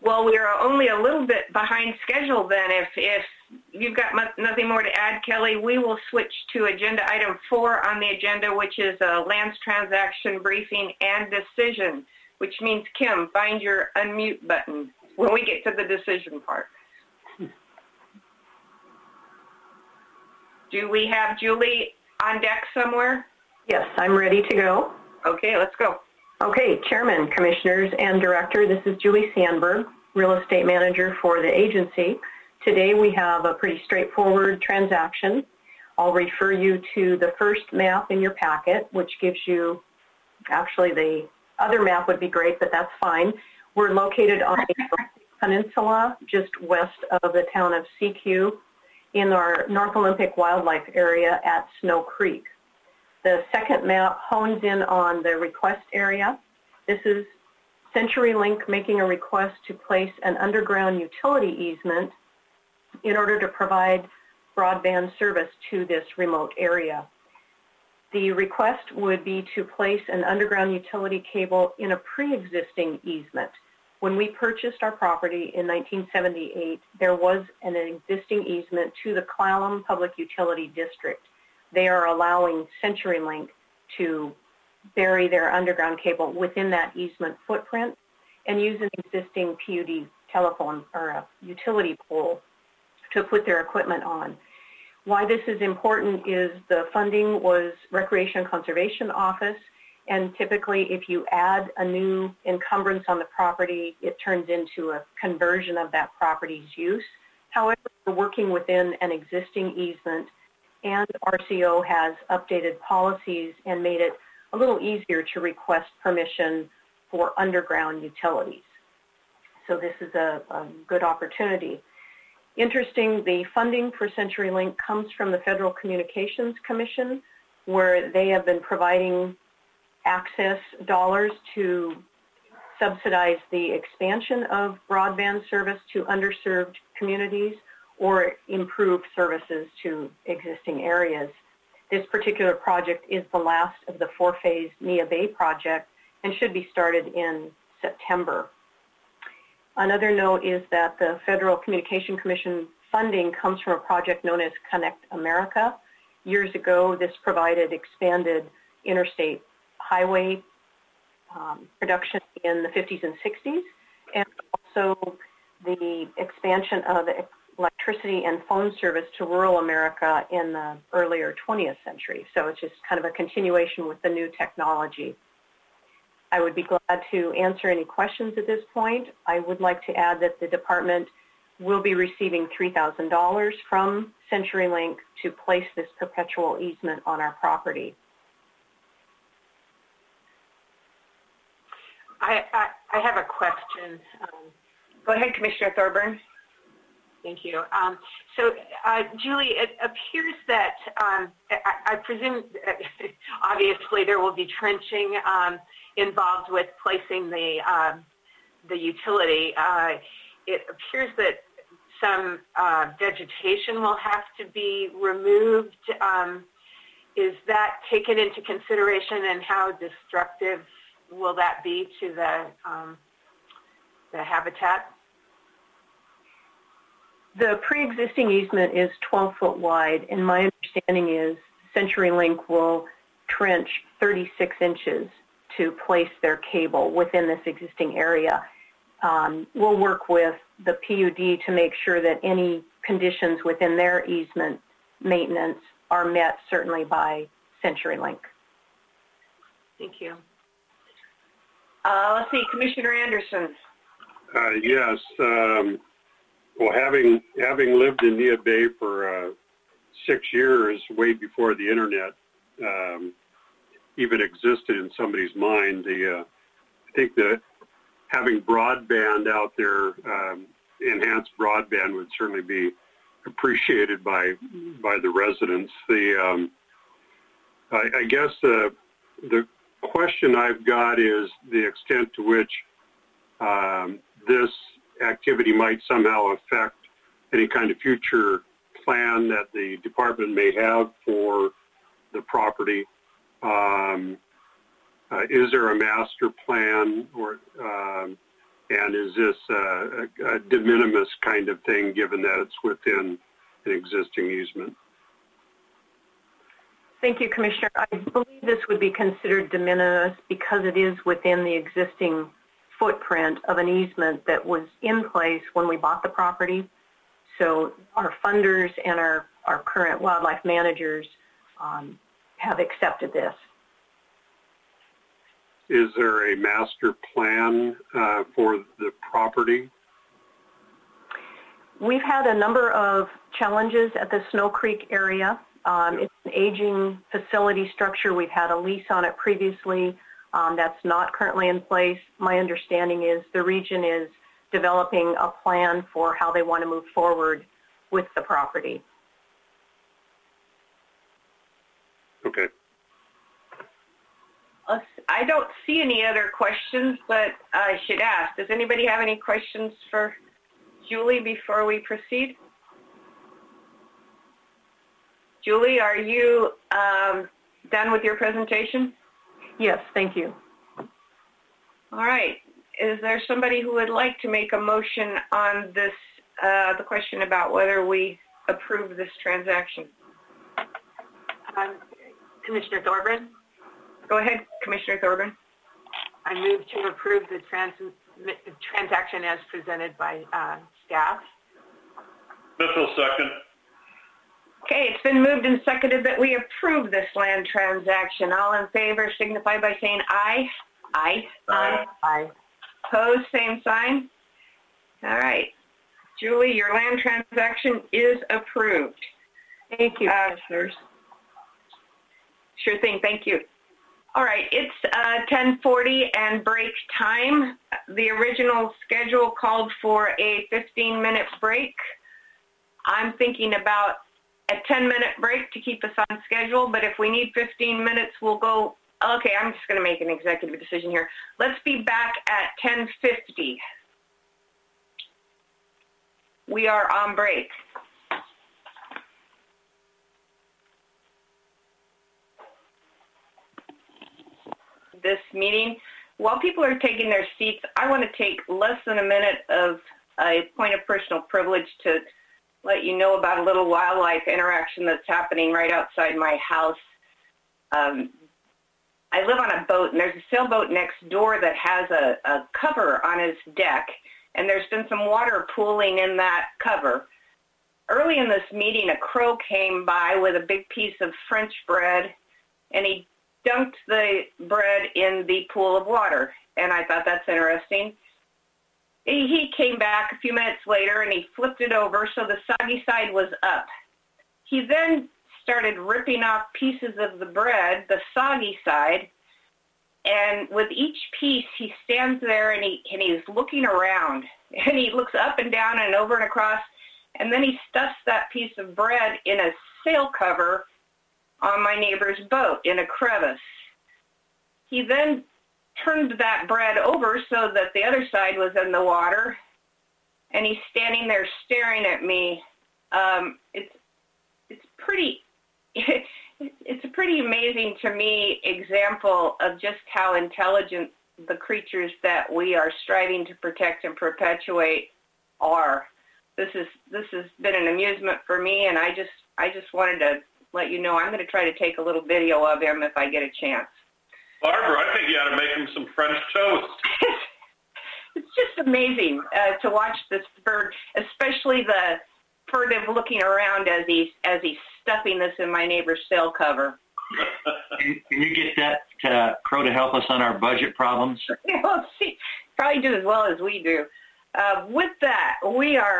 Well, we are only a little bit behind schedule then. If you've got nothing more to add, Kelly, we will switch to agenda item 4 on the agenda, which is a lands transaction briefing and decision, which means, Kim, find your unmute button when we get to the decision part. Do we have Julie on deck somewhere? Yes, I'm ready to go. Okay, let's go. Okay, Chairman, Commissioners, and Director, this is Julie Sandberg, Real Estate Manager for the agency. Today we have a pretty straightforward transaction. I'll refer you to the first map in your packet, which gives you, actually the other map would be great, but that's fine. We're located on a peninsula just west of the town of CQ in our North Olympic Wildlife Area at Snow Creek. The second map hones in on the request area. This is CenturyLink making a request to place an underground utility easement in order to provide broadband service to this remote area. The request would be to place an underground utility cable in a pre-existing easement. When we purchased our property in 1978, there was an existing easement to the Clallam Public Utility District. They are allowing CenturyLink to bury their underground cable within that easement footprint and use an existing PUD telephone or a utility pole to put their equipment on. Why this is important is the funding was Recreation and Conservation Office, and typically if you add a new encumbrance on the property, it turns into a conversion of that property's use. However, we're working within an existing easement, and RCO has updated policies and made it a little easier to request permission for underground utilities. So this is a good opportunity. Interesting, the funding for CenturyLink comes from the Federal Communications Commission, where they have been providing access dollars to subsidize the expansion of broadband service to underserved communities or improve services to existing areas. This particular project is the last of the 4-phase Neah Bay project and should be started in September. Another note is that the Federal Communication Commission funding comes from a project known as Connect America. Years ago, this provided expanded interstate highway production in the 50s and 60s, and also the expansion of electricity and phone service to rural America in the earlier 20th century. So it's just kind of a continuation with the new technology. I would be glad to answer any questions at this point. I would like to add that the department will be receiving $3,000 from CenturyLink to place this perpetual easement on our property. I have a question. Go ahead, Commissioner Thorburn. Thank you. Julie, it appears that I presume obviously there will be trenching involved with placing the utility. It appears that some vegetation will have to be removed. Is that taken into consideration, and how destructive will that be to the habitat? The pre-existing easement is 12 foot wide, and my understanding is CenturyLink will trench 36 inches to place their cable within this existing area. We'll work with the PUD to make sure that any conditions within their easement maintenance are met, certainly by CenturyLink. Thank you. Let's see, Commissioner Anderson. Yes. Well, having lived in Neah Bay for 6 years, way before the internet even existed in somebody's mind, I think that having broadband out there, enhanced broadband, would certainly be appreciated by the residents. I guess the question I've got is the extent to which this activity might somehow affect any kind of future plan that the department may have for the property. Is there a master plan, or And is this a de minimis kind of thing, given that it's within an existing easement? Thank you, Commissioner. I believe this would be considered de minimis because it is within the existing footprint of an easement that was in place when we bought the property. So our funders and our current wildlife managers have accepted this. Is there a master plan for the property? We've had a number of challenges at the Snow Creek area. It's an aging facility structure. We've had a lease on it previously. That's not currently in place. My understanding is the region is developing a plan for how they want to move forward with the property. Okay. I don't see any other questions, but I should ask, does anybody have any questions for Julie before we proceed? Julie, are you done with your presentation? Yes, thank you. All right. Is there somebody who would like to make a motion on this, the question about whether we approve this transaction? Commissioner Thorburn? Go ahead, Commissioner Thorburn. I move to approve the transaction as presented by staff. Mitchell, second. Okay, it's been moved and seconded that we approve this land transaction. All in favor signify by saying aye. Aye. Aye. Aye. Opposed, same sign. All right. Julie, your land transaction is approved. Thank you, Commissioners. Sure thing, thank you. All right, it's 10:40 and break time. The original schedule called for a 15-minute break. I'm thinking about a 10-minute break to keep us on schedule, but if we need 15 minutes, we'll go. Okay, I'm just going to make an executive decision here. Let's be back at 10:50. We are on break. This meeting, while people are taking their seats, I want to take less than a minute of a point of personal privilege to let you know about a little wildlife interaction that's happening right outside my house. I live on a boat, and there's a sailboat next door that has a cover on its deck, and there's been some water pooling in that cover. Early in this meeting, a crow came by with a big piece of French bread, and he dunked the bread in the pool of water, and I thought that's interesting. He came back a few minutes later, and he flipped it over so the soggy side was up. He then started ripping off pieces of the bread, the soggy side, and with each piece, he stands there and he's looking around, and he looks up and down and over and across, and then he stuffs that piece of bread in a sail cover on my neighbor's boat in a crevice. He then turned that bread over so that the other side was in the water, and he's standing there staring at me. It's a pretty amazing to me example of just how intelligent the creatures that we are striving to protect and perpetuate are. This has been an amusement for me, and I just wanted to let you know I'm going to try to take a little video of him if I get a chance. Barbara, I think you ought to make him some French toast. It's just amazing to watch this bird, especially the furtive looking around as he's stuffing this in my neighbor's sail cover. Can you get that crow to help us on our budget problems? Well, see, probably do as well as we do. With that, we are